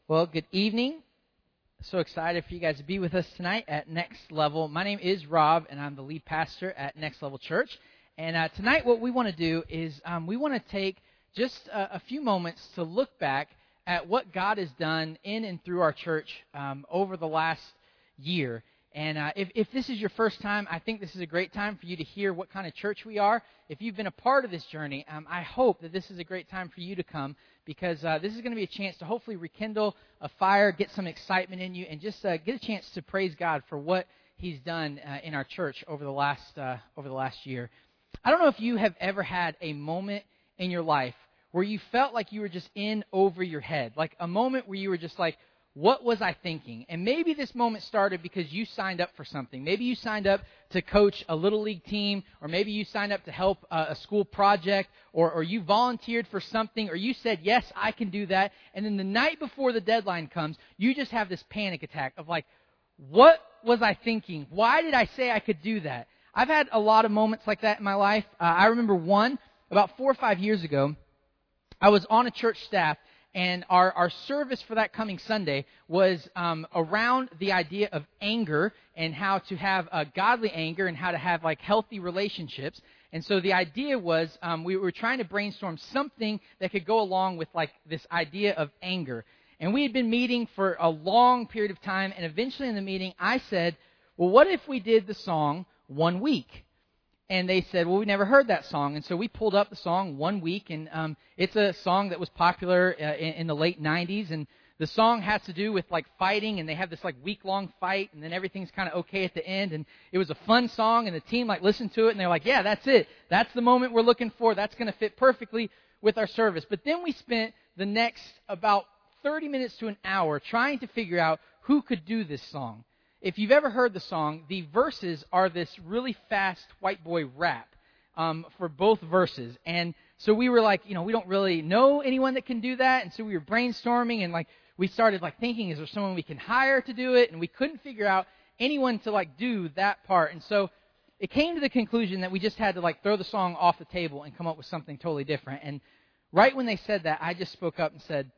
Well, good evening. So excited for you guys to be with us tonight at Next Level. My name is Rob, and I'm the lead pastor at Next Level Church. And tonight what we want to do is we want to take just a few moments to look back at what God has done in and through our church over the last year. And if this is your first time, I think this is a great time for you to hear what kind of church we are. If you've been a part of this journey, I hope that this is a great time for you to come, because this is going to be a chance to hopefully rekindle a fire, get some excitement in you, and just get a chance to praise God for what He's done in our church over the last year. I don't know if you have ever had a moment in your life where you felt like you were just in over your head, like a moment where you were just like, what was I thinking? And maybe this moment started because you signed up for something. Maybe you signed up to coach a little league team, or maybe you signed up to help a school project, or you volunteered for something, or you said, yes, I can do that. And then the night before the deadline comes, you just have this panic attack of like, what was I thinking? Why did I say I could do that? I've had a lot of moments like that in my life. I remember one about 4 or 5 years ago. I was on a church staff, and our service for that coming Sunday was around the idea of anger and how to have a godly anger and how to have like healthy relationships. And so the idea was we were trying to brainstorm something that could go along with like this idea of anger. And we had been meeting for a long period of time, and eventually in the meeting I said, well, what if we did the song 1 Week? And they said, well, we never heard that song. And so we pulled up the song 1 Week, and it's a song that was popular in the late 90s. And the song has to do with like fighting, and they have this like week-long fight, and then everything's kind of okay at the end. And it was a fun song, and the team like listened to it, and they're like, yeah, that's it. That's the moment we're looking for. That's going to fit perfectly with our service. But then we spent the next about 30 minutes to an hour trying to figure out who could do this song. If you've ever heard the song, the verses are this really fast white boy rap for both verses. And so we were like, we don't really know anyone that can do that. And so we were brainstorming, and like we started like thinking, is there someone we can hire to do it? And we couldn't figure out anyone to like do that part. And so it came to the conclusion that we just had to like throw the song off the table and come up with something totally different. And right when they said that, I just spoke up and said,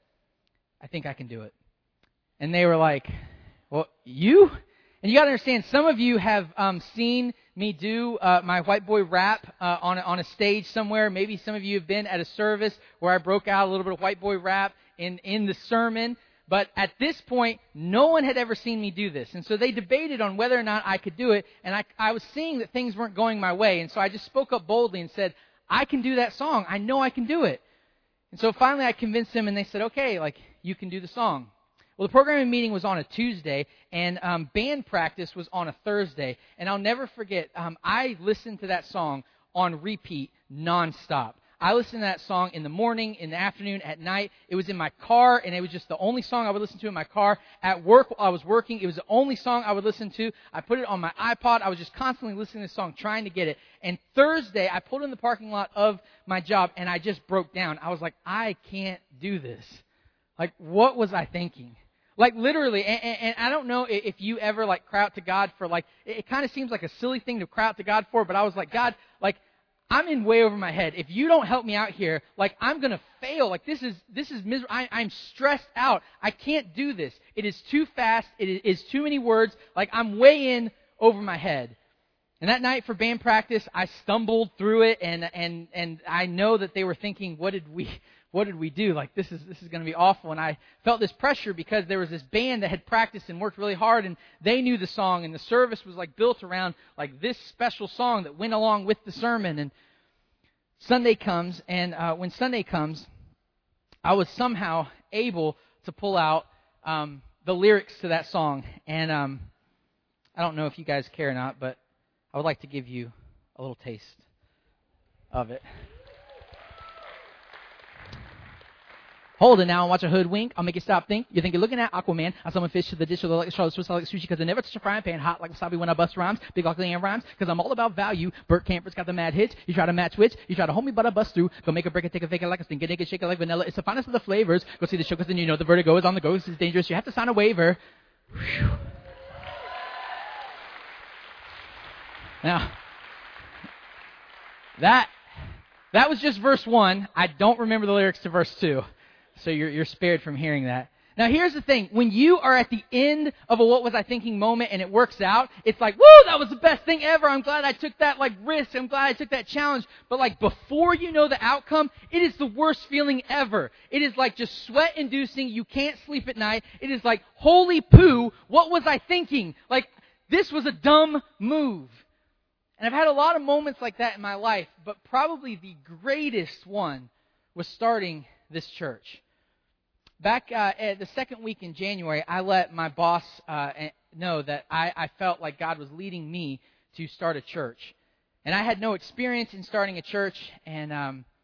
I think I can do it. And they were like, well, you? And you got to understand, some of you have seen me do my white boy rap on a stage somewhere. Maybe some of you have been at a service where I broke out a little bit of white boy rap in the sermon. But at this point, no one had ever seen me do this. And so they debated on whether or not I could do it. And I was seeing that things weren't going my way. And so I just spoke up boldly and said, I can do that song. I know I can do it. And so finally I convinced them, and they said, okay, like you can do the song. Well, the programming meeting was on a Tuesday, and band practice was on a Thursday. And I'll never forget, I listened to that song on repeat nonstop. I listened to that song in the morning, in the afternoon, at night. It was in my car, and it was just the only song I would listen to in my car. At work, while I was working, it was the only song I would listen to. I put it on my iPod. I was just constantly listening to this song, trying to get it. And Thursday, I pulled in the parking lot of my job, and I just broke down. I was like, I can't do this. Like, what was I thinking? Like literally, and I don't know if you ever like cry out to God for like, it kind of seems like a silly thing to cry out to God for, but I was like, God, like I'm in way over my head. If you don't help me out here, like I'm going to fail. Like this is miserable. I'm stressed out. I can't do this. It is too fast. It is too many words. Like I'm way in over my head. And that night for band practice, I stumbled through it, and I know that they were thinking, what did we do? Like, this is going to be awful. And I felt this pressure because there was this band that had practiced and worked really hard, and they knew the song, and the service was like built around like this special song that went along with the sermon. And Sunday comes, and when Sunday comes, I was somehow able to pull out the lyrics to that song. And I don't know if you guys care or not, but I would like to give you a little taste of it. Hold it now and watch a hoodwink. I'll make you stop think. You think you're looking at Aquaman. I summon fish to the dish with like Charlotte Swiss, I like sushi because I never touch a frying pan hot like wasabi when I bust rhymes. Big ugly and rhymes because I'm all about value. Burt Camper's got the mad hits. You try to match which. You try to hold me but I bust through. Go make a break it, take a fake it like a stinking naked, shake it like vanilla. It's the finest of the flavors. Go see the show because then you know the vertigo is on the go. This is dangerous. You have to sign a waiver. Whew. Now, that was just verse 1. I don't remember the lyrics to verse 2. So you're spared from hearing that. Now here's the thing, when you are at the end of a what was I thinking moment and it works out, it's like, woo, that was the best thing ever. I'm glad I took that risk. I'm glad I took that challenge. But before you know the outcome, it is the worst feeling ever. It is just sweat inducing. You can't sleep at night. It is like, holy poo, what was I thinking? This was a dumb move. And I've had a lot of moments like that in my life, but probably the greatest one was starting this church. Back at the second week in January, I let my boss know that I felt like God was leading me to start a church. And I had no experience in starting a church, and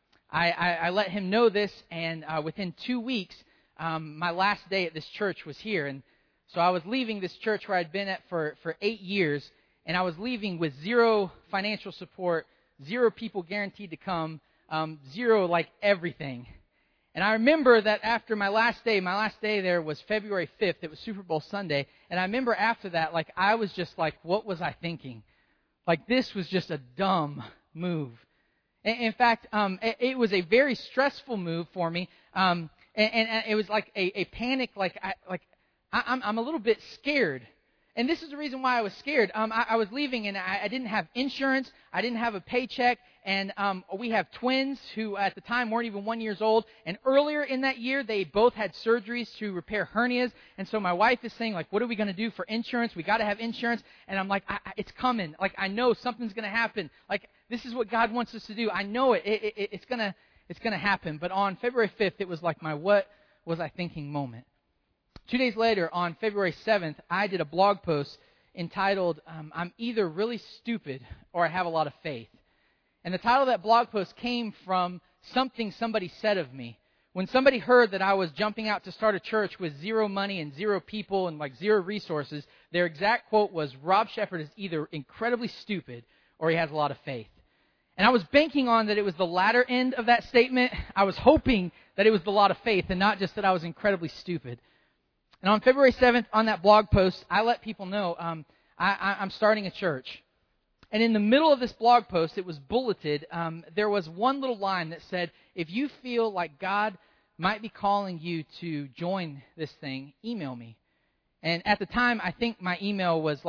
I let him know this, and within 2 weeks, my last day at this church was here. And so I was leaving this church where I'd been at for 8 years, and I was leaving with zero financial support, 0 people guaranteed to come, 0 everything. And I remember that after my last day there was February 5th. It was Super Bowl Sunday. And I remember after that, I was just what was I thinking? This was just a dumb move. In fact, it was a very stressful move for me. And it was a panic, I'm a little bit scared. And this is the reason why I was scared. I was leaving and I didn't have insurance. I didn't have a paycheck. And we have twins who at the time weren't even 1 year old. And earlier in that year, they both had surgeries to repair hernias. And so my wife is saying, what are we going to do for insurance? We got to have insurance. And I'm it's coming. I know something's going to happen. This is what God wants us to do. I know it. It's going to happen. But on February 5th, it was my what was I thinking moment. 2 days later, on February 7th, I did a blog post entitled, I'm either really stupid or I have a lot of faith. And the title of that blog post came from something somebody said of me. When somebody heard that I was jumping out to start a church with 0 money and 0 people and 0 resources, their exact quote was, Rob Shepherd is either incredibly stupid or he has a lot of faith. And I was banking on that it was the latter end of that statement. I was hoping that it was the lot of faith and not just that I was incredibly stupid. And on February 7th, on that blog post, I let people know I'm starting a church. And in the middle of this blog post, it was bulleted, there was one little line that said, if you feel like God might be calling you to join this thing, email me. And at the time, I think my email was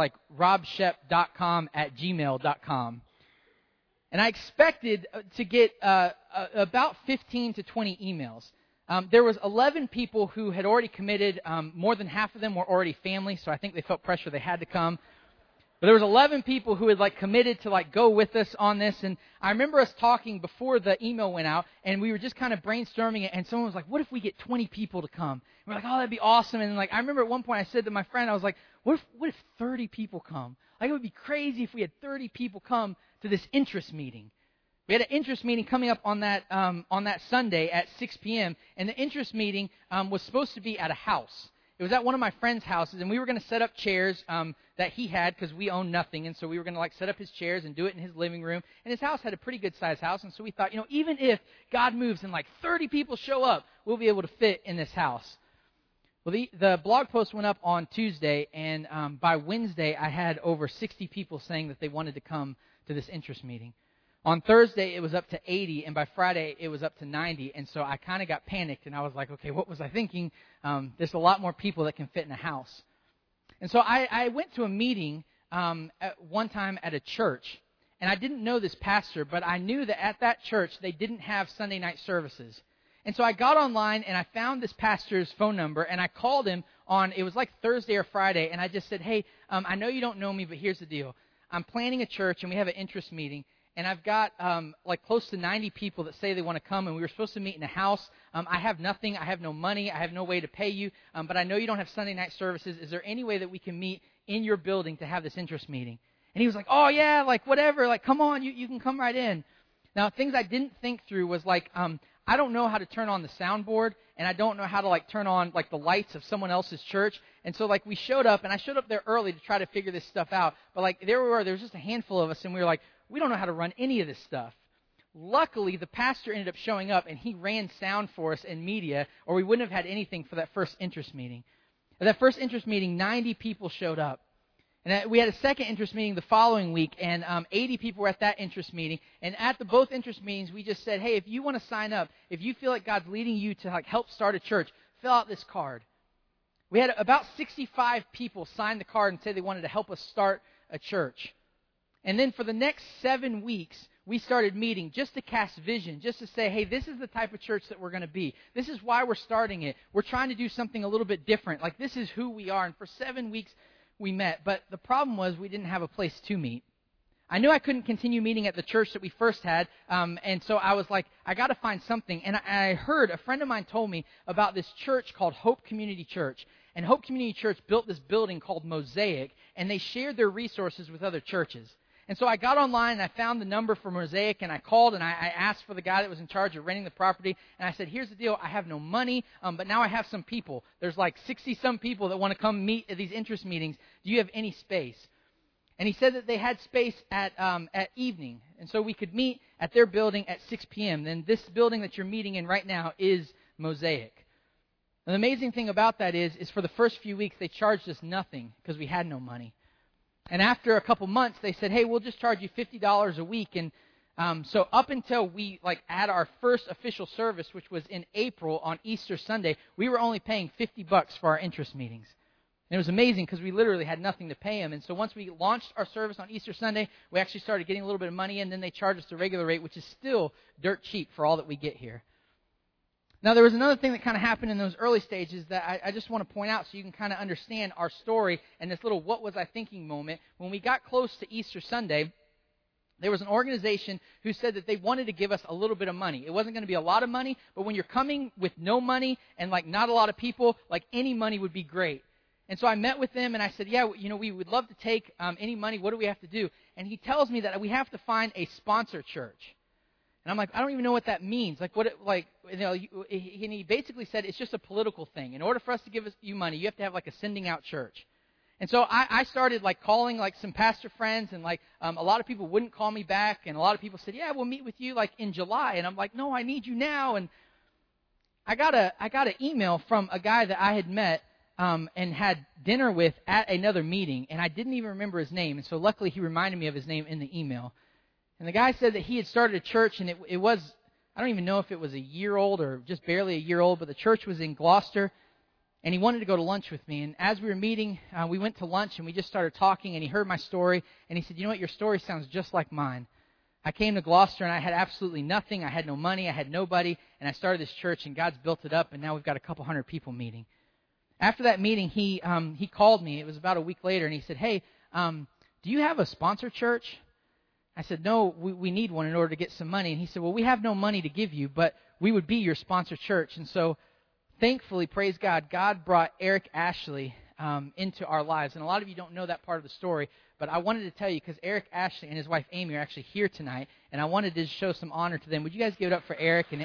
robshep.com@gmail.com. And I expected to get about 15 to 20 emails. There was 11 people who had already committed. More than half of them were already family, so I think they felt pressure they had to come. But there was 11 people who had committed to go with us on this. And I remember us talking before the email went out, and we were just kind of brainstorming it. And someone was like, "What if we get 20 people to come?" And we're like, "Oh, that'd be awesome." And I remember at one point I said to my friend, I was like, "What if 30 people come? It would be crazy if we had 30 people come to this interest meeting." We had an interest meeting coming up on that Sunday at 6 p.m. And the interest meeting was supposed to be at a house. It was at one of my friend's houses, and we were going to set up chairs that he had because we owned nothing. And so we were going to set up his chairs and do it in his living room. And his house had a pretty good sized house. And so we thought, even if God moves and 30 people show up, we'll be able to fit in this house. Well, the blog post went up on Tuesday, and by Wednesday, I had over 60 people saying that they wanted to come to this interest meeting. On Thursday, it was up to 80, and by Friday, it was up to 90, and so I kind of got panicked, and I was like, okay, what was I thinking? There's a lot more people that can fit in a house. And so I went to a meeting at one time at a church, and I didn't know this pastor, but I knew that at that church, they didn't have Sunday night services. And so I got online, and I found this pastor's phone number, and I called him it was Thursday or Friday, and I just said, hey, I know you don't know me, but here's the deal. I'm planning a church, and we have an interest meeting. And I've got close to 90 people that say they want to come, and we were supposed to meet in a house. I have nothing. I have no money. I have no way to pay you. But I know you don't have Sunday night services. Is there any way that we can meet in your building to have this interest meeting? And he was like, oh, yeah, whatever. Come on, you can come right in. Now, things I didn't think through was I don't know how to turn on the soundboard, and I don't know how to turn on the lights of someone else's church. And so we showed up, and I showed up there early to try to figure this stuff out. But there was just a handful of us, and we were like, we don't know how to run any of this stuff. Luckily, the pastor ended up showing up, and he ran sound for us and media, or we wouldn't have had anything for that first interest meeting. At that first interest meeting, 90 people showed up. And we had a second interest meeting the following week, and 80 people were at that interest meeting. And at both interest meetings, we just said, hey, if you want to sign up, if you feel like God's leading you to help start a church, fill out this card. We had about 65 people sign the card and say they wanted to help us start a church. And then for the next 7 weeks, we started meeting just to cast vision, just to say, hey, this is the type of church that we're going to be. This is why we're starting it. We're trying to do something a little bit different. Like, this is who we are. And for 7 weeks, we met. But the problem was we didn't have a place to meet. I knew I couldn't continue meeting at the church that we first had, and so I was like, I got to find something. And I heard, a friend of mine told me about this church called Hope Community Church. And Hope Community Church built this building called Mosaic, and they shared their resources with other churches. And so I got online, and I found the number for Mosaic, and I called, and I asked for the guy that was in charge of renting the property. And I said, here's the deal. I have no money, but now I have some people. There's like 60-some people that want to come meet at these interest meetings. Do you have any space? And he said that they had space at evening, and so we could meet at their building at 6 p.m. Then this building that you're meeting in right now is Mosaic. And the amazing thing about that is for the first few weeks, they charged us nothing because we had no money. And after a couple months, they said, hey, we'll just charge you $50 a week. And so up until we had our first official service, which was in April on Easter Sunday, we were only paying $50 for our interest meetings. And it was amazing because we literally had nothing to pay them. And so once we launched our service on Easter Sunday, we actually started getting a little bit of money in. Then they charged us the regular rate, which is still dirt cheap for all that we get here. Now, there was another thing that kind of happened in those early stages that I just want to point out so you can kind of understand our story and this little what was I thinking moment. When we got close to Easter Sunday, there was an organization who said that they wanted to give us a little bit of money. It wasn't going to be a lot of money, but when you're coming with no money and not a lot of people, any money would be great. And so I met with them and I said, yeah, we would love to take any money. What do we have to do? And he tells me that we have to find a sponsor church. And I'm like, I don't even know what that means. And he basically said it's just a political thing. In order for us to give you money, you have to have a sending out church. And so I started calling some pastor friends, and a lot of people wouldn't call me back, and a lot of people said, yeah, we'll meet with you in July. And I'm like, no, I need you now. And I got an email from a guy that I had met and had dinner with at another meeting, and I didn't even remember his name. And so luckily he reminded me of his name in the email. And the guy said that he had started a church, and it was, I don't even know if it was a year old or just barely a year old, but the church was in Gloucester, and he wanted to go to lunch with me. And as we were meeting, we went to lunch, and we just started talking, and he heard my story, and he said, you know what, your story sounds just like mine. I came to Gloucester, and I had absolutely nothing. I had no money. I had nobody, and I started this church, and God's built it up, and now we've got a couple hundred people meeting. After that meeting, he called me. It was about a week later, and he said, hey, do you have a sponsor church? I said, no, we need one in order to get some money. And he said, well, we have no money to give you, but we would be your sponsor church. And so thankfully, praise God, God brought Eric Ashley into our lives. And a lot of you don't know that part of the story, but I wanted to tell you because Eric Ashley and his wife Amy are actually here tonight, and I wanted to show some honor to them. Would you guys give it up for Eric? And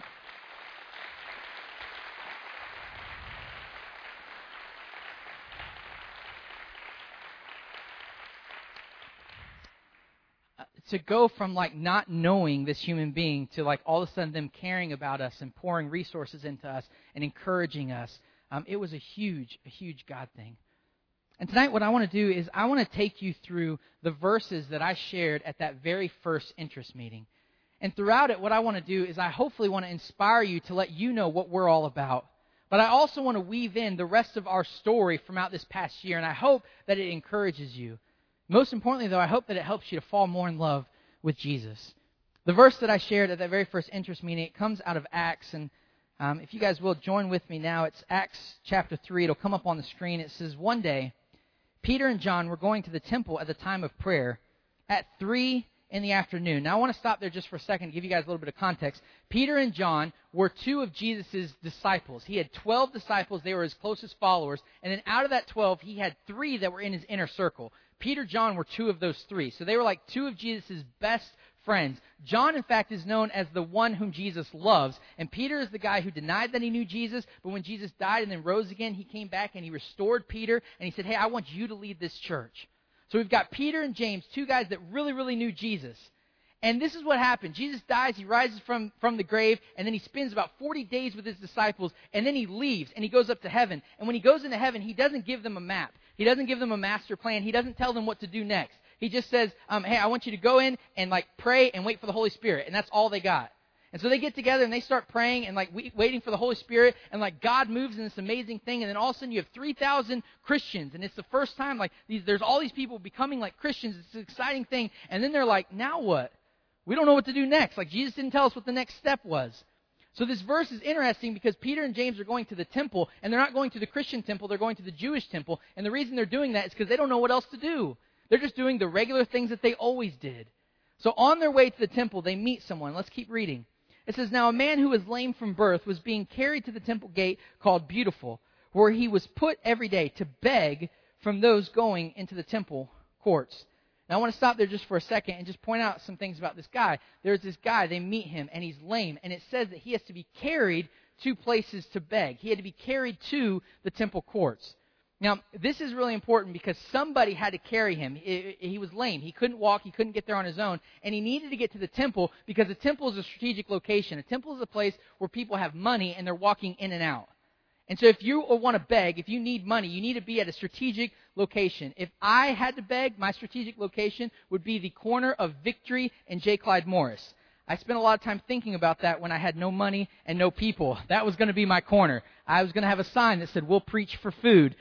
to go from not knowing this human being to all of a sudden them caring about us and pouring resources into us and encouraging us, it was a huge God thing. And tonight what I want to do is I want to take you through the verses that I shared at that very first interest meeting. And throughout it, what I want to do is I hopefully want to inspire you to let you know what we're all about. But I also want to weave in the rest of our story from out this past year, and I hope that it encourages you. Most importantly, though, I hope that it helps you to fall more in love with Jesus. The verse that I shared at that very first interest meeting, it comes out of Acts. And if you guys will join with me now, it's Acts chapter 3. It'll come up on the screen. It says, one day, Peter and John were going to the temple at the time of prayer at 3 in the afternoon. Now, I want to stop there just for a second to give you guys a little bit of context. Peter and John were two of Jesus' disciples. He had 12 disciples. They were his closest followers. And then out of that 12, he had 3 that were in his inner circle. Peter, John were 2 of those 3. So they were 2 of Jesus' best friends. John, in fact, is known as the one whom Jesus loves. And Peter is the guy who denied that he knew Jesus. But when Jesus died and then rose again, he came back and he restored Peter. And he said, hey, I want you to lead this church. So we've got Peter and James, 2 guys that really knew Jesus. And this is what happened. Jesus dies, he rises from the grave, and then he spends about 40 days with his disciples, and then he leaves, and he goes up to heaven. And when he goes into heaven, he doesn't give them a map. He doesn't give them a master plan. He doesn't tell them what to do next. He just says, hey, I want you to go in and pray and wait for the Holy Spirit. And that's all they got. And so they get together and they start praying and like waiting for the Holy Spirit, and like God moves in this amazing thing. And then all of a sudden you have 3,000 Christians, and it's the first time like there's all these people becoming like Christians. It's an exciting thing. And then they're like, now what? We don't know what to do next. Like Jesus didn't tell us what the next step was. So this verse is interesting because Peter and James are going to the temple, and they're not going to the Christian temple, they're going to the Jewish temple. And the reason they're doing that is because they don't know what else to do. They're just doing the regular things that they always did. So on their way to the temple, they meet someone. Let's keep reading. It says, now a man who was lame from birth was being carried to the temple gate called Beautiful, where he was put every day to beg from those going into the temple courts. Now I want to stop there just for a second and just point out some things about this guy. There's this guy, they meet him, and he's lame, and it says that he has to be carried to places to beg. He had to be carried to the temple courts. Now, this is really important because somebody had to carry him. He was lame. He couldn't walk. He couldn't get there on his own. And he needed to get to the temple because the temple is a strategic location. A temple is a place where people have money and they're walking in and out. And so if you want to beg, if you need money, you need to be at a strategic location. If I had to beg, my strategic location would be the corner of Victory and J. Clyde Morris. I spent a lot of time thinking about that when I had no money and no people. That was going to be my corner. I was going to have a sign that said, we'll preach for food.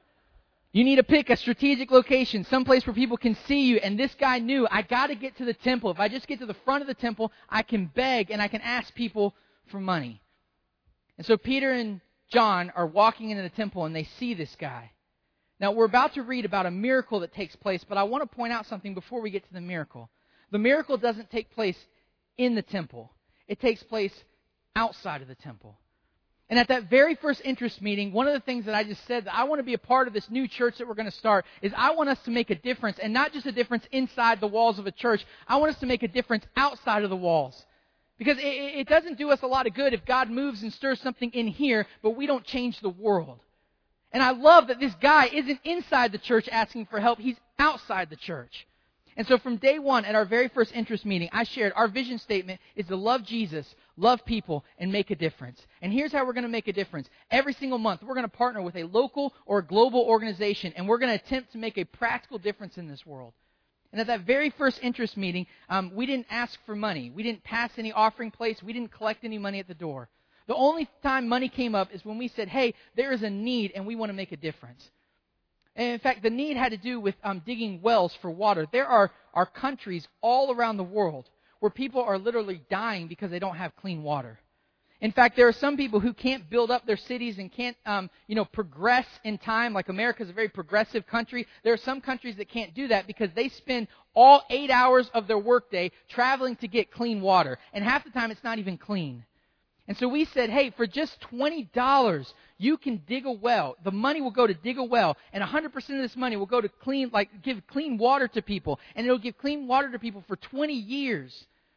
You need to pick a strategic location, someplace where people can see you. And this guy knew, I got to get to the temple. If I just get to the front of the temple, I can beg and I can ask people for money. And so Peter and John are walking into the temple and they see this guy. Now, we're about to read about a miracle that takes place, but I want to point out something before we get to the miracle. The miracle doesn't take place in the temple. It takes place outside of the temple. And at that very first interest meeting, one of the things that I just said that I want to be a part of this new church that we're going to start is I want us to make a difference, and not just a difference inside the walls of a church. I want us to make a difference outside of the walls. Because it doesn't do us a lot of good if God moves and stirs something in here, but we don't change the world. And I love that this guy isn't inside the church asking for help. He's outside the church. And so from day one at our very first interest meeting, I shared our vision statement is to love Jesus, love people, and make a difference. And here's how we're going to make a difference. Every single month, we're going to partner with a local or a global organization, and we're going to attempt to make a practical difference in this world. And at that very first interest meeting, we didn't ask for money. We didn't pass any offering plates. We didn't collect any money at the door. The only time money came up is when we said, hey, there is a need, and we want to make a difference. And in fact, the need had to do with digging wells for water. There are countries all around the world where people are literally dying because they don't have clean water. In fact, there are some people who can't build up their cities and can't, progress in time. Like America is a very progressive country. There are some countries that can't do that because they spend all 8 hours of their workday traveling to get clean water. And half the time it's not even clean. And so we said, hey, for just $20, you can dig a well. The money will go to dig a well, and 100% of this money will go to give clean water to people. And it'll give clean water to people for 20 years.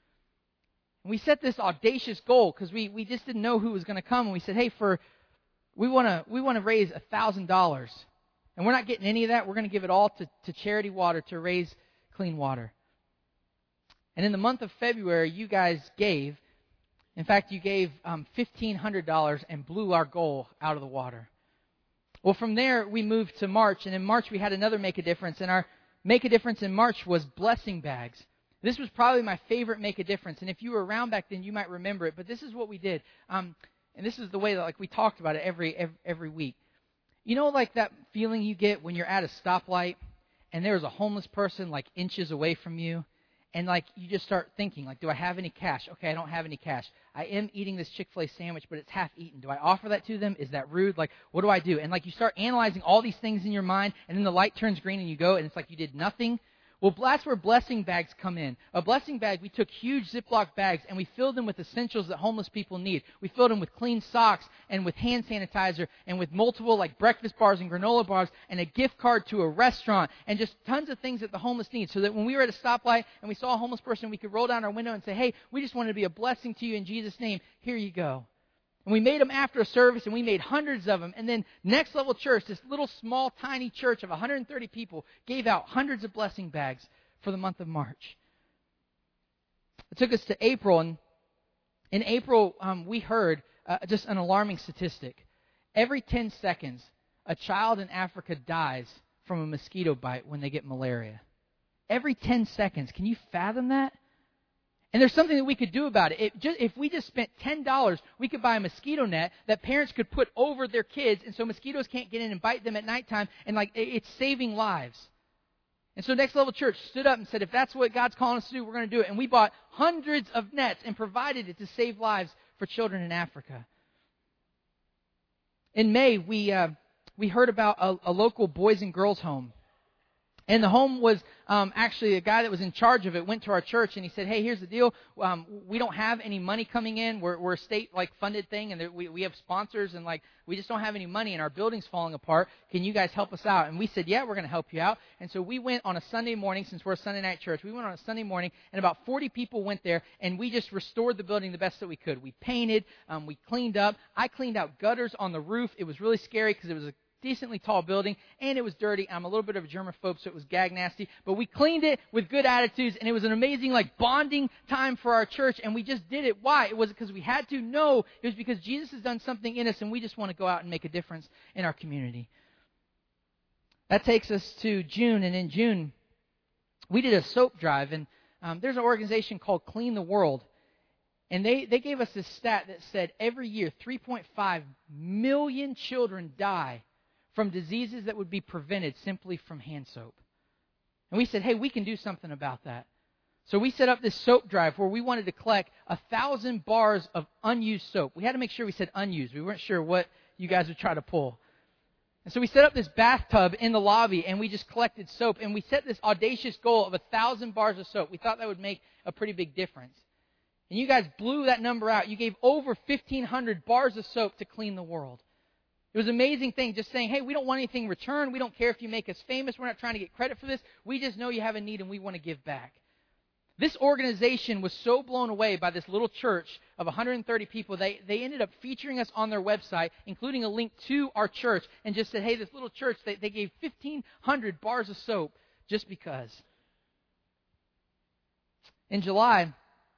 And we set this audacious goal because we just didn't know who was going to come. And we said, hey, we want to raise $1,000. And we're not getting any of that. We're going to give it all to Charity Water to raise clean water. And in the month of February, you guys gave. In fact, you gave $1,500 and blew our goal out of the water. Well, from there, we moved to March. And in March, we had another Make a Difference. And our Make a Difference in March was blessing bags. This was probably my favorite Make a Difference. And if you were around back then, you might remember it. But this is what we did. And this is the way that we talked about it every week. You know, like that feeling you get when you're at a stoplight and there's a homeless person inches away from you. And you just start thinking, do I have any cash? Okay, I don't have any cash. I am eating this Chick-fil-A sandwich, but it's half eaten. Do I offer that to them? Is that rude? What do I do? And you start analyzing all these things in your mind, and then the light turns green and you go, and it's like you did nothing. Well, that's where blessing bags come in. A blessing bag, we took huge Ziploc bags and we filled them with essentials that homeless people need. We filled them with clean socks and with hand sanitizer and with multiple breakfast bars and granola bars and a gift card to a restaurant and just tons of things that the homeless need, so that when we were at a stoplight and we saw a homeless person, we could roll down our window and say, hey, we just wanted to be a blessing to you in Jesus' name. Here you go. And we made them after a service, and we made hundreds of them. And then Next Level Church, this little small tiny church of 130 people, gave out hundreds of blessing bags for the month of March. It took us to April, and in April we heard just an alarming statistic. Every 10 seconds, a child in Africa dies from a mosquito bite when they get malaria. Every 10 seconds. Can you fathom that? And there's something that we could do about it. If we just spent $10, we could buy a mosquito net that parents could put over their kids, and so mosquitoes can't get in and bite them at nighttime, and it's saving lives. And so Next Level Church stood up and said, if that's what God's calling us to do, we're going to do it. And we bought hundreds of nets and provided it to save lives for children in Africa. In May, we heard about a local boys and girls home. And the home was actually a guy that was in charge of it went to our church and he said, hey, here's the deal. We don't have any money coming in. We're a state funded thing, and we have sponsors, and we just don't have any money, and our building's falling apart. Can you guys help us out? And we said, yeah, we're going to help you out. And so we went on a Sunday morning, since we're a Sunday night church. We went on a Sunday morning, and about 40 people went there, and we just restored the building the best that we could. We painted, we cleaned up. I cleaned out gutters on the roof. It was really scary because it was a decently tall building, and it was dirty. I'm a little bit of a germaphobe, so it was gag nasty, but we cleaned it with good attitudes, and it was an amazing bonding time for our church, and we just did it. Why? It wasn't because we had to. No, it was because Jesus has done something in us, and we just want to go out and make a difference in our community. That takes us to June, and in June, we did a soap drive, and there's an organization called Clean the World, and they gave us this stat that said every year 3.5 million children die from diseases that would be prevented simply from hand soap. And we said, hey, we can do something about that. So we set up this soap drive where we wanted to collect 1,000 bars of unused soap. We had to make sure we said unused. We weren't sure what you guys would try to pull. And so we set up this bathtub in the lobby, and we just collected soap. And we set this audacious goal of 1,000 bars of soap. We thought that would make a pretty big difference. And you guys blew that number out. You gave over 1,500 bars of soap to Clean the World. It was an amazing thing, just saying, hey, we don't want anything in return. We don't care if you make us famous. We're not trying to get credit for this. We just know you have a need, and we want to give back. This organization was so blown away by this little church of 130 people, they ended up featuring us on their website, including a link to our church, and just said, hey, this little church, they gave 1,500 bars of soap just because. In July,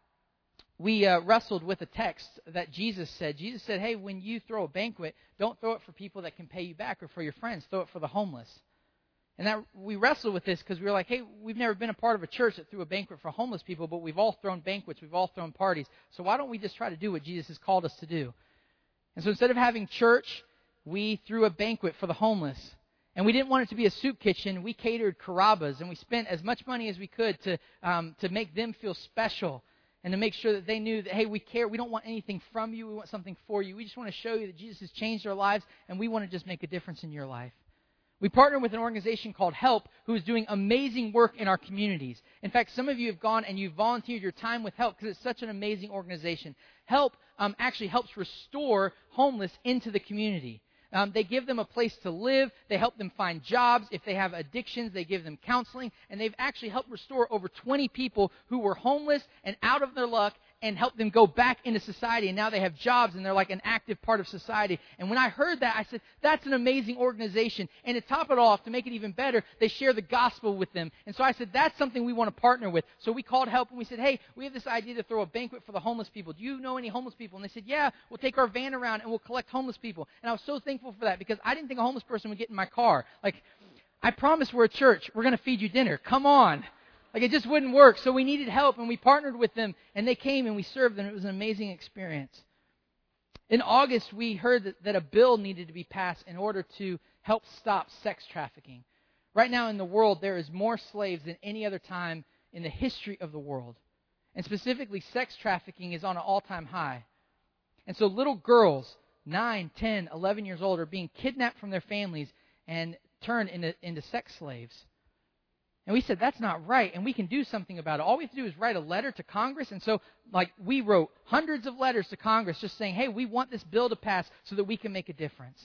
we wrestled with a text that Jesus said. Jesus said, hey, when you throw a banquet, don't throw it for people that can pay you back or for your friends. Throw it for the homeless. And that we wrestled with this because we were like, hey, we've never been a part of a church that threw a banquet for homeless people, but we've all thrown banquets. We've all thrown parties. So why don't we just try to do what Jesus has called us to do? And so instead of having church, we threw a banquet for the homeless. And we didn't want it to be a soup kitchen. We catered Carrabba's, and we spent as much money as we could to make them feel special. And to make sure that they knew that, hey, we care. We don't want anything from you. We want something for you. We just want to show you that Jesus has changed our lives, and we want to just make a difference in your life. We partner with an organization called HELP, who is doing amazing work in our communities. In fact, some of you have gone and you've volunteered your time with HELP because it's such an amazing organization. HELP actually helps restore homeless into the community. They give them a place to live. They help them find jobs. If they have addictions, they give them counseling. And they've actually helped restore over 20 people who were homeless and out of their luck and help them go back into society. And now they have jobs and they're like an active part of society. And when I heard that, I said, that's an amazing organization. And to top it off, to make it even better, they share the gospel with them. And so I said, that's something we want to partner with. So we called HELP and we said, hey, we have this idea to throw a banquet for the homeless people. Do you know any homeless people? And they said, yeah, we'll take our van around and we'll collect homeless people. And I was so thankful for that because I didn't think a homeless person would get in my car. I promise we're a church. We're going to feed you dinner. Come on. It just wouldn't work. So we needed help, and we partnered with them, and they came and we served them. It was an amazing experience. In August, we heard that a bill needed to be passed in order to help stop sex trafficking. Right now in the world, there is more slaves than any other time in the history of the world. And specifically, sex trafficking is on an all-time high. And so little girls, 9, 10, 11 years old, are being kidnapped from their families and turned into sex slaves. And we said, that's not right, and we can do something about it. All we have to do is write a letter to Congress. And so, we wrote hundreds of letters to Congress just saying, hey, we want this bill to pass so that we can make a difference.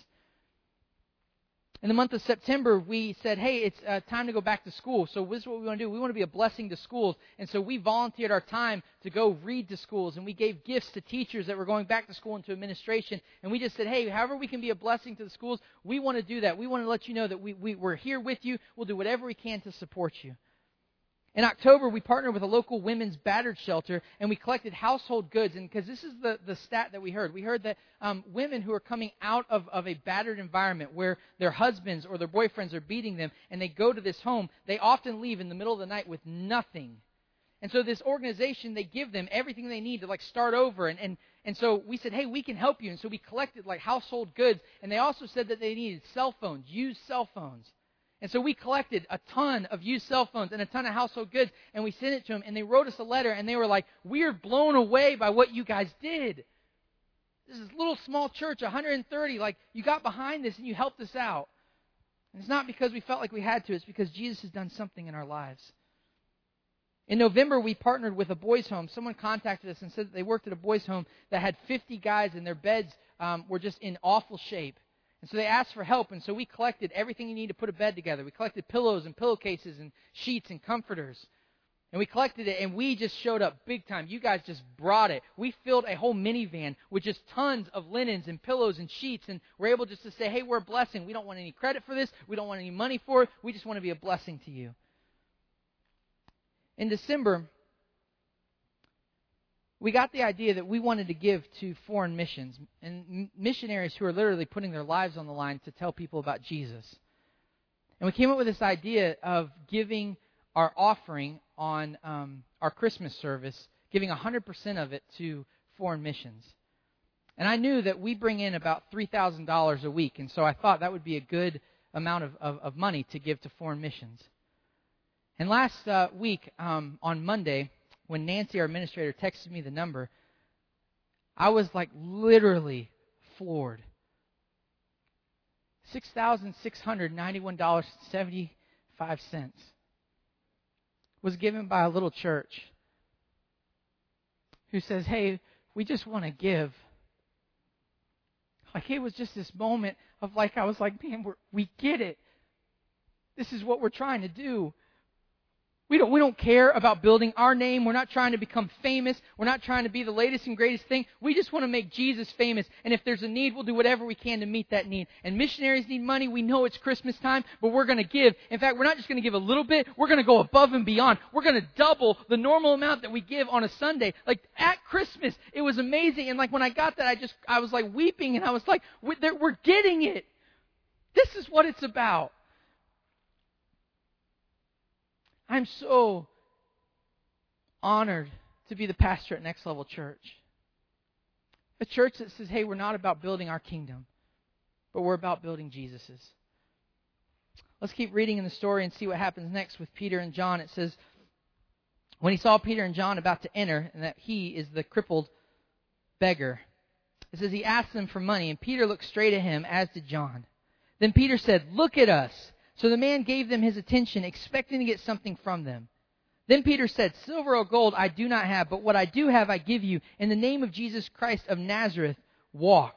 In the month of September, we said, hey, it's time to go back to school. So this is what we want to do. We want to be a blessing to schools. And so we volunteered our time to go read to schools. And we gave gifts to teachers that were going back to school and to administration. And we just said, hey, however we can be a blessing to the schools, we want to do that. We want to let you know that we're here with you. We'll do whatever we can to support you. In October, we partnered with a local women's battered shelter, and we collected household goods. And because this is the stat that we heard that women who are coming out of a battered environment where their husbands or their boyfriends are beating them, and they go to this home, they often leave in the middle of the night with nothing. And so this organization, they give them everything they need to like start over. And so we said, hey, we can help you. And so we collected like household goods. And they also said that they needed cell phones, used cell phones. And so we collected a ton of used cell phones and a ton of household goods. And we sent it to them. And they wrote us a letter. And they were like, we are blown away by what you guys did. This is a little small church, 130. Like, you got behind this and you helped us out. And it's not because we felt like we had to. It's because Jesus has done something in our lives. In November, we partnered with a boys' home. Someone contacted us and said that they worked at a boys' home that had 50 guys and their beds were just in awful shape. And so they asked for help, and so we collected everything you need to put a bed together. We collected pillows and pillowcases and sheets and comforters. And we collected it, and we just showed up big time. You guys just brought it. We filled a whole minivan with just tons of linens and pillows and sheets, and we're able just to say, hey, we're a blessing. We don't want any credit for this. We don't want any money for it. We just want to be a blessing to you. In December, we got the idea that we wanted to give to foreign missions and missionaries who are literally putting their lives on the line to tell people about Jesus. And we came up with this idea of giving our offering on our Christmas service, giving 100% of it to foreign missions. And I knew that we bring in about $3,000 a week, and so I thought that would be a good amount of money to give to foreign missions. And last week, on Monday, when Nancy, our administrator, texted me the number, I was like literally floored. $6,691.75 was given by a little church who says, hey, we just want to give. Like, it was just this moment of like, I was like, man, we get it. This is what we're trying to do. We don't care about building our name. We're not trying to become famous. We're not trying to be the latest and greatest thing. We just want to make Jesus famous. And if there's a need, we'll do whatever we can to meet that need. And missionaries need money. We know it's Christmas time, but we're going to give. In fact, we're not just going to give a little bit. We're going to go above and beyond. We're going to double the normal amount that we give on a Sunday. Like at Christmas, it was amazing. And like when I got that, I was like weeping, and I was like, we're getting it. This is what it's about. I'm so honored to be the pastor at Next Level Church. A church that says, hey, we're not about building our kingdom, but we're about building Jesus's. Let's keep reading in the story and see what happens next with Peter and John. It says, when he saw Peter and John about to enter, and that he is the crippled beggar, it says he asked them for money, and Peter looked straight at him, as did John. Then Peter said, look at us. So the man gave them his attention, expecting to get something from them. Then Peter said, silver or gold I do not have, but what I do have I give you. In the name of Jesus Christ of Nazareth, walk.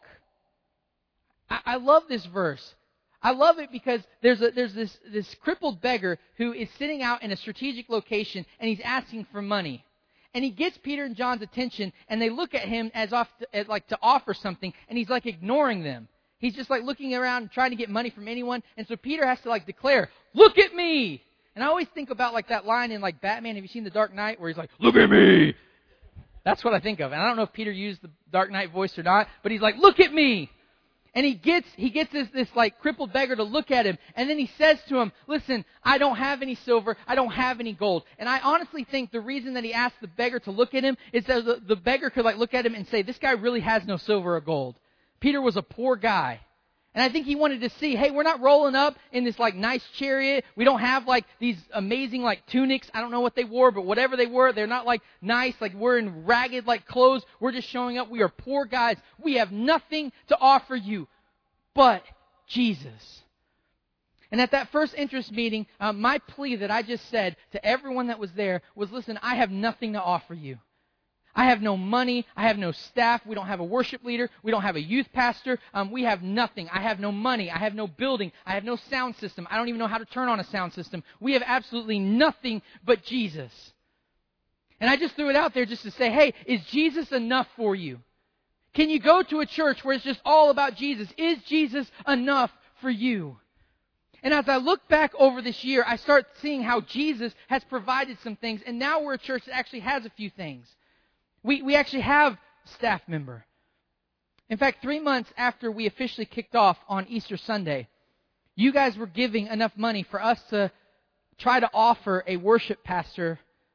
I love this verse. I love it because there's this crippled beggar who is sitting out in a strategic location, and he's asking for money. And he gets Peter and John's attention, and they look at him as to offer something, and he's like ignoring them. He's just like looking around and trying to get money from anyone. And so Peter has to like declare, look at me. And I always think about like that line in like Batman. Have you seen The Dark Knight where he's like, look at me? That's what I think of. And I don't know if Peter used the Dark Knight voice or not, but he's like, look at me. And he gets this like crippled beggar to look at him. And then he says to him, listen, I don't have any silver. I don't have any gold. And I honestly think the reason that he asked the beggar to look at him is that the beggar could like look at him and say, this guy really has no silver or gold. Peter was a poor guy. And I think he wanted to see, hey, we're not rolling up in this like nice chariot. We don't have like these amazing like tunics. I don't know what they wore, but whatever they were, they're not like nice. Like we're in ragged like clothes. We're just showing up. We are poor guys. We have nothing to offer you but Jesus. And at that first interest meeting, my plea that I just said to everyone that was there was, listen, I have nothing to offer you. I have no money. I have no staff. We don't have a worship leader. We don't have a youth pastor. We have nothing. I have no money. I have no building. I have no sound system. I don't even know how to turn on a sound system. We have absolutely nothing but Jesus. And I just threw it out there just to say, hey, is Jesus enough for you? Can you go to a church where it's just all about Jesus? Is Jesus enough for you? And as I look back over this year, I start seeing how Jesus has provided some things. And now we're a church that actually has a few things. We actually have staff member. In fact, 3 months after we officially kicked off on Easter Sunday, you guys were giving enough money for us to try to offer a worship pastor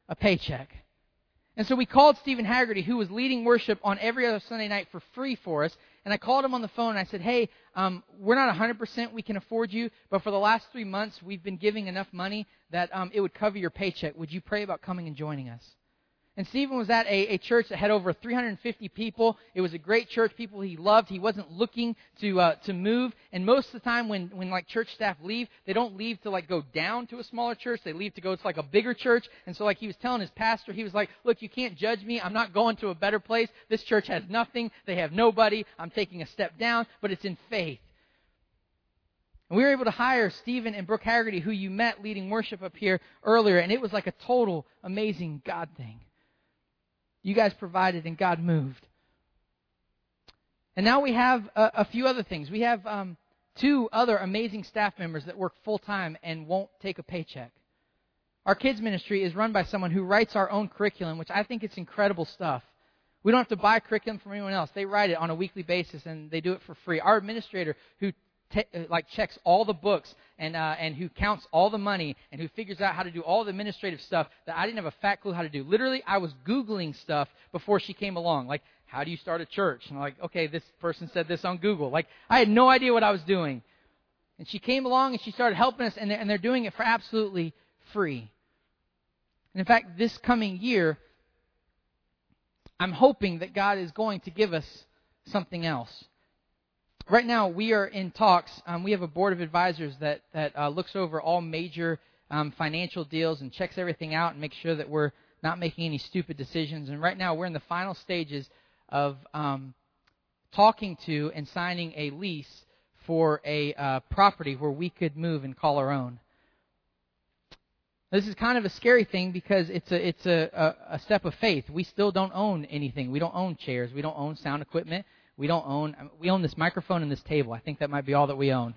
a paycheck. And so we called Stephen Haggerty, who was leading worship on every other Sunday night for free for us. And I called him on the phone and I said, hey, we're not 100% we can afford you, but for the last 3 months we've been giving enough money that it would cover your paycheck. Would you pray about coming and joining us? And Stephen was at a church that had over 350 people. It was a great church, people he loved. He wasn't looking to move. And most of the time when like church staff leave, they don't leave to like go down to a smaller church. They leave to go to like a bigger church. And so like he was telling his pastor, he was like, look, you can't judge me. I'm not going to a better place. This church has nothing. They have nobody. I'm taking a step down, but it's in faith. And we were able to hire Stephen and Brooke Haggerty, who you met leading worship up here earlier. And it was like a total amazing God thing. You guys provided and God moved. And now we have a few other things. We have 2 other amazing staff members that work full-time and won't take a paycheck. Our kids ministry is run by someone who writes our own curriculum, which I think it's incredible stuff. We don't have to buy curriculum from anyone else. They write it on a weekly basis and they do it for free. Our administrator who checks all the books and who counts all the money and who figures out how to do all the administrative stuff that I didn't have a fat clue how to do. Literally, I was Googling stuff before she came along. Like, how do you start a church? And I'm like, okay, this person said this on Google. Like, I had no idea what I was doing. And she came along and she started helping us, and they're doing it for absolutely free. And in fact, this coming year, I'm hoping that God is going to give us something else. Right now, we are in talks. We have a board of advisors that looks over all major financial deals and checks everything out and makes sure that we're not making any stupid decisions. And right now, we're in the final stages of talking to and signing a lease for a property where we could move and call our own. This is kind of a scary thing because it's a step of faith. We still don't own anything. We don't own chairs. We don't own sound equipment. We own this microphone and this table. I think that might be all that we own.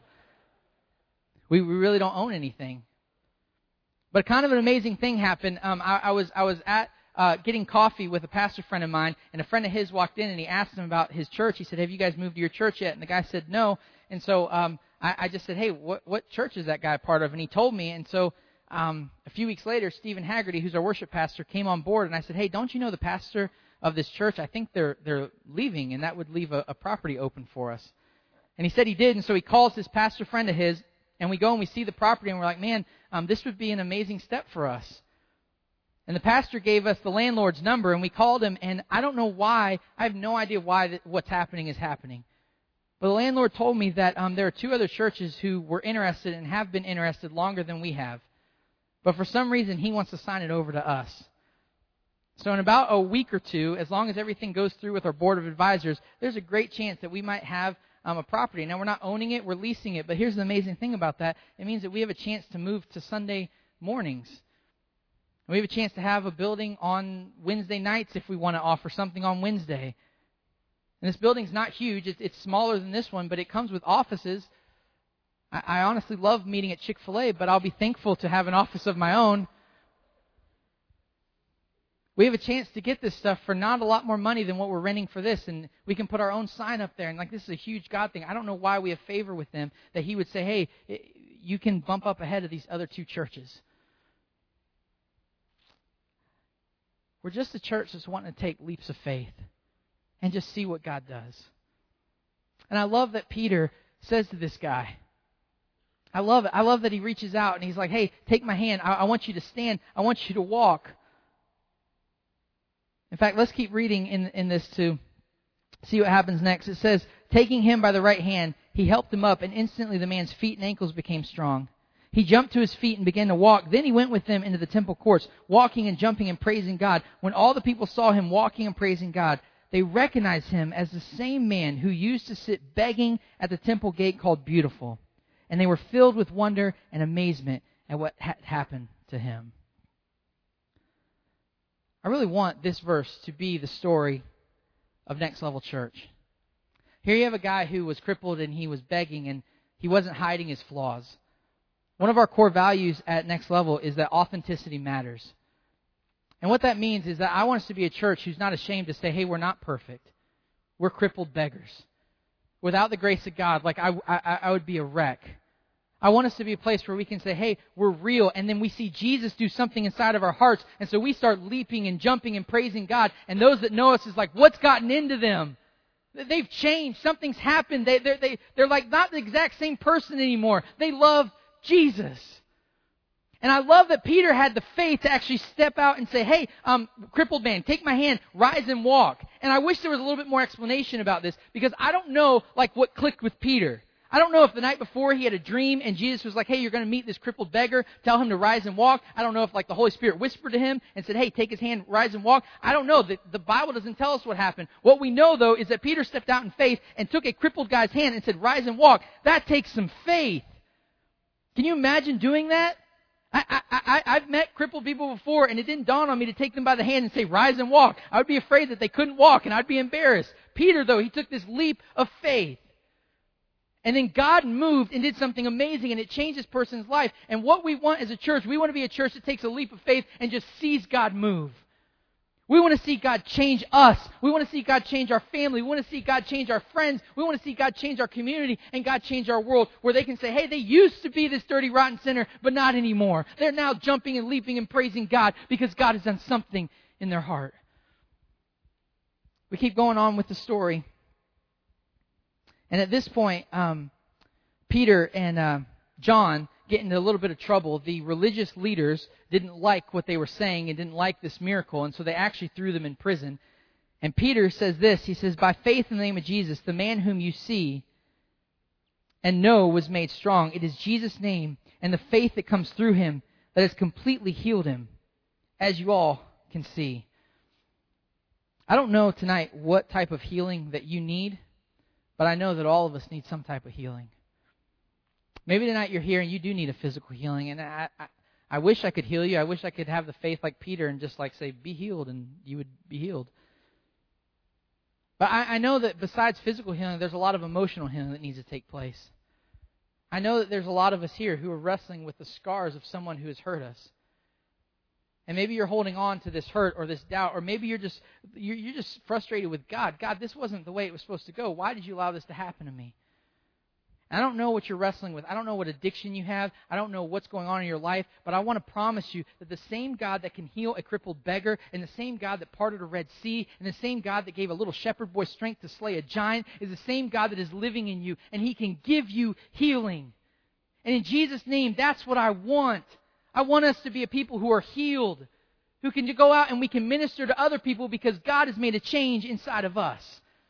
We really don't own anything. But kind of an amazing thing happened. I was at getting coffee with a pastor friend of mine, and a friend of his walked in and he asked him about his church. He said, have you guys moved to your church yet? And the guy said no. And so I just said, hey, what church is that guy a part of? And he told me. And so a few weeks later, Stephen Haggerty, who's our worship pastor, came on board. And I said, hey, don't you know the pastor of this church? I think they're leaving, and that would leave a property open for us. And he said he did, and so he calls this pastor friend of his, and we go and we see the property, and we're like, man, this would be an amazing step for us. And the pastor gave us the landlord's number, and we called him, and I don't know why, I have no idea why what's happening is happening. But the landlord told me that there are 2 other churches who were interested and have been interested longer than we have. But for some reason, he wants to sign it over to us. So in about a week or 2, as long as everything goes through with our board of advisors, there's a great chance that we might have a property. Now, we're not owning it, we're leasing it, but here's the amazing thing about that. It means that we have a chance to move to Sunday mornings. We have a chance to have a building on Wednesday nights if we want to offer something on Wednesday. And this building's not huge, it's smaller than this one, but it comes with offices. I honestly love meeting at Chick-fil-A, but I'll be thankful to have an office of my own. We have a chance to get this stuff for not a lot more money than what we're renting for this, and we can put our own sign up there, and like this is a huge God thing. I don't know why we have favor with them that he would say, hey, you can bump up ahead of these other 2 churches. We're just a church that's wanting to take leaps of faith and just see what God does. And I love that Peter says to this guy, I love it. I love that he reaches out and he's like, hey, take my hand. I want you to stand. I want you to walk. In fact, let's keep reading in this to see what happens next. It says, taking him by the right hand, he helped him up, and instantly the man's feet and ankles became strong. He jumped to his feet and began to walk. Then he went with them into the temple courts, walking and jumping and praising God. When all the people saw him walking and praising God, they recognized him as the same man who used to sit begging at the temple gate called Beautiful. And they were filled with wonder and amazement at what had happened to him. I really want this verse to be the story of Next Level Church. Here you have a guy who was crippled and he was begging and he wasn't hiding his flaws. One of our core values at Next Level is that authenticity matters. And what that means is that I want us to be a church who's not ashamed to say, hey, we're not perfect. We're crippled beggars. Without the grace of God, like I would be a wreck. I want us to be a place where we can say, hey, we're real. And then we see Jesus do something inside of our hearts. And so we start leaping and jumping and praising God. And those that know us is like, what's gotten into them? They've changed. Something's happened. They're like not the exact same person anymore. They love Jesus. And I love that Peter had the faith to actually step out and say, hey, crippled man, take my hand, rise and walk. And I wish there was a little bit more explanation about this, because I don't know like what clicked with Peter. I don't know if the night before he had a dream and Jesus was like, hey, you're going to meet this crippled beggar, tell him to rise and walk. I don't know if like the Holy Spirit whispered to him and said, hey, take his hand, rise and walk. I don't know. The Bible doesn't tell us what happened. What we know though is that Peter stepped out in faith and took a crippled guy's hand and said, rise and walk. That takes some faith. Can you imagine doing that? I've met crippled people before, and it didn't dawn on me to take them by the hand and say, rise and walk. I would be afraid that they couldn't walk, and I'd be embarrassed. Peter, though, he took this leap of faith. And then God moved and did something amazing, and it changed this person's life. And what we want as a church, we want to be a church that takes a leap of faith and just sees God move. We want to see God change us. We want to see God change our family. We want to see God change our friends. We want to see God change our community and God change our world, where they can say, hey, they used to be this dirty, rotten sinner, but not anymore. They're now jumping and leaping and praising God because God has done something in their heart. We keep going on with the story. And at this point, Peter and John get into a little bit of trouble. The religious leaders didn't like what they were saying and didn't like this miracle, and so they actually threw them in prison. And Peter says this, he says, by faith in the name of Jesus, the man whom you see and know was made strong. It is Jesus' name and the faith that comes through him that has completely healed him, as you all can see. I don't know tonight what type of healing that you need, but I know that all of us need some type of healing. Maybe tonight you're here and you do need a physical healing, and I wish I could heal you. I wish I could have the faith like Peter and just like say, be healed, and you would be healed. But I know that besides physical healing, there's a lot of emotional healing that needs to take place. I know that there's a lot of us here who are wrestling with the scars of someone who has hurt us. And maybe you're holding on to this hurt or this doubt, or maybe you're just frustrated with God. God, this wasn't the way it was supposed to go. Why did you allow this to happen to me? I don't know what you're wrestling with. I don't know what addiction you have. I don't know what's going on in your life. But I want to promise you that the same God that can heal a crippled beggar, and the same God that parted a Red Sea, and the same God that gave a little shepherd boy strength to slay a giant, is the same God that is living in you. And He can give you healing. And in Jesus' name, that's what I want. I want us to be a people who are healed, who can go out and we can minister to other people because God has made a change inside of us.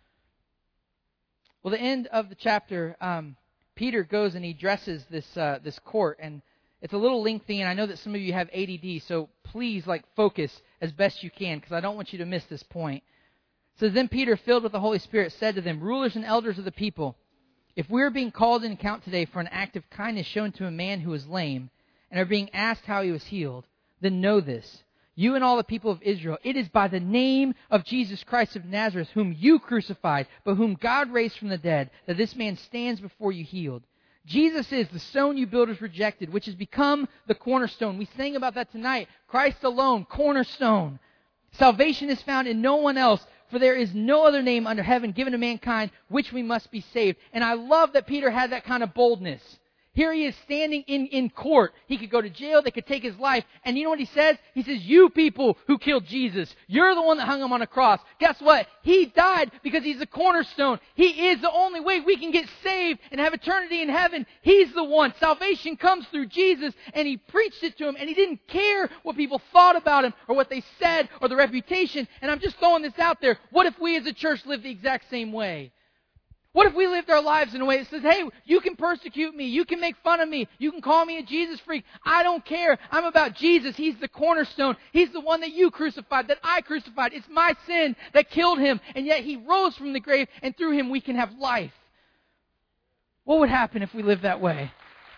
Well, the end of the chapter, Peter goes and he addresses this court, and it's a little lengthy, and I know that some of you have ADD, so please focus as best you can, because I don't want you to miss this point. It says, then Peter, filled with the Holy Spirit, said to them, rulers and elders of the people, if we are being called in account today for an act of kindness shown to a man who is lame, and are being asked how he was healed, then know this, you and all the people of Israel, it is by the name of Jesus Christ of Nazareth, whom you crucified, but whom God raised from the dead, that this man stands before you healed. Jesus is the stone you builders rejected, which has become the cornerstone. We sang about that tonight. Christ alone, cornerstone. Salvation is found in no one else, for there is no other name under heaven given to mankind which we must be saved. And I love that Peter had that kind of boldness. Here he is standing in court. He could go to jail. They could take his life. And you know what he says? He says, you people who killed Jesus, you're the one that hung him on a cross. Guess what? He died because he's the cornerstone. He is the only way we can get saved and have eternity in heaven. He's the one. Salvation comes through Jesus, and he preached it to him, and he didn't care what people thought about him or what they said or the reputation. And I'm just throwing this out there. What if we as a church lived the exact same way? What if we lived our lives in a way that says, hey, you can persecute me, you can make fun of me, you can call me a Jesus freak. I don't care. I'm about Jesus. He's the cornerstone. He's the one that you crucified, that I crucified. It's my sin that killed him, and yet he rose from the grave, and through him we can have life. What would happen if we lived that way?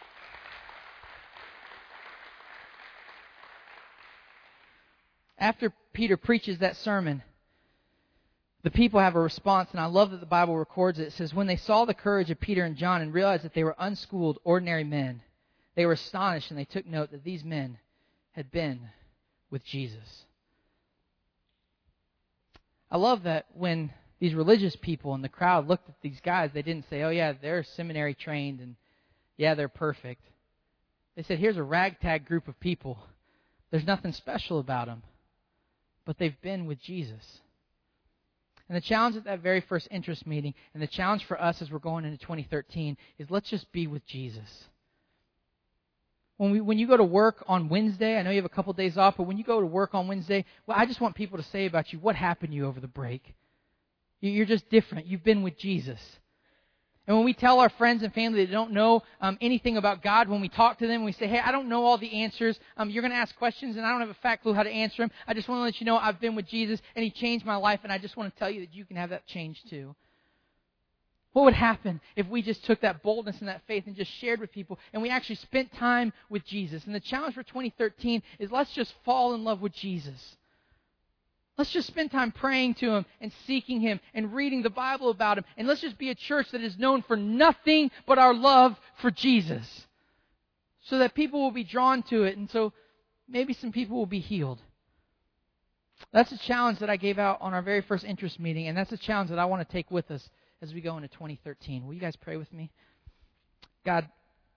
After Peter preaches that sermon, the people have a response, and I love that the Bible records it. It says, when they saw the courage of Peter and John and realized that they were unschooled, ordinary men, they were astonished, and they took note that these men had been with Jesus. I love that when these religious people in the crowd looked at these guys, they didn't say, oh yeah, they're seminary trained, and Yeah, they're perfect. They said, here's a ragtag group of people. There's nothing special about them. But they've been with Jesus. And the challenge at that very first interest meeting, and the challenge for us as we're going into 2013, is let's just be with Jesus. When you go to work on Wednesday, I know you have a couple days off, but when you go to work on Wednesday, well, I just want people to say about you, what happened to you over the break? You're just different. You've been with Jesus. And when we tell our friends and family that don't know anything about God, when we talk to them, we say, hey, I don't know all the answers. You're going to ask questions, and I don't have a fat clue how to answer them. I just want to let you know I've been with Jesus, and He changed my life, and I just want to tell you that you can have that change too. What would happen if we just took that boldness and that faith and just shared with people, and we actually spent time with Jesus? And the challenge for 2013 is let's just fall in love with Jesus. Let's just spend time praying to Him and seeking Him and reading the Bible about Him. And let's just be a church that is known for nothing but our love for Jesus, so that people will be drawn to it, and so maybe some people will be healed. That's a challenge that I gave out on our very first interest meeting, and that's a challenge that I want to take with us as we go into 2013. Will you guys pray with me? God,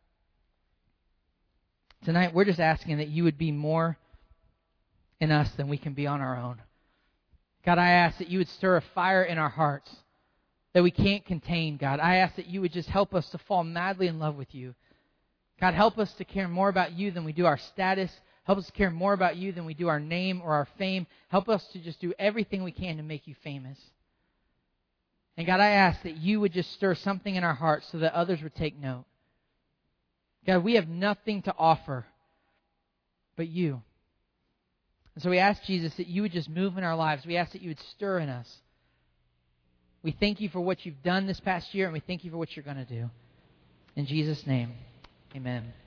tonight we're just asking that You would be more in us than we can be on our own. God, I ask that You would stir a fire in our hearts that we can't contain, God. I ask that You would just help us to fall madly in love with You. God, help us to care more about You than we do our status. Help us to care more about You than we do our name or our fame. Help us to just do everything we can to make You famous. And God, I ask that You would just stir something in our hearts so that others would take note. God, we have nothing to offer but You. And so we ask, Jesus, that You would just move in our lives. We ask that You would stir in us. We thank You for what You've done this past year, and we thank You for what You're going to do. In Jesus' name, amen.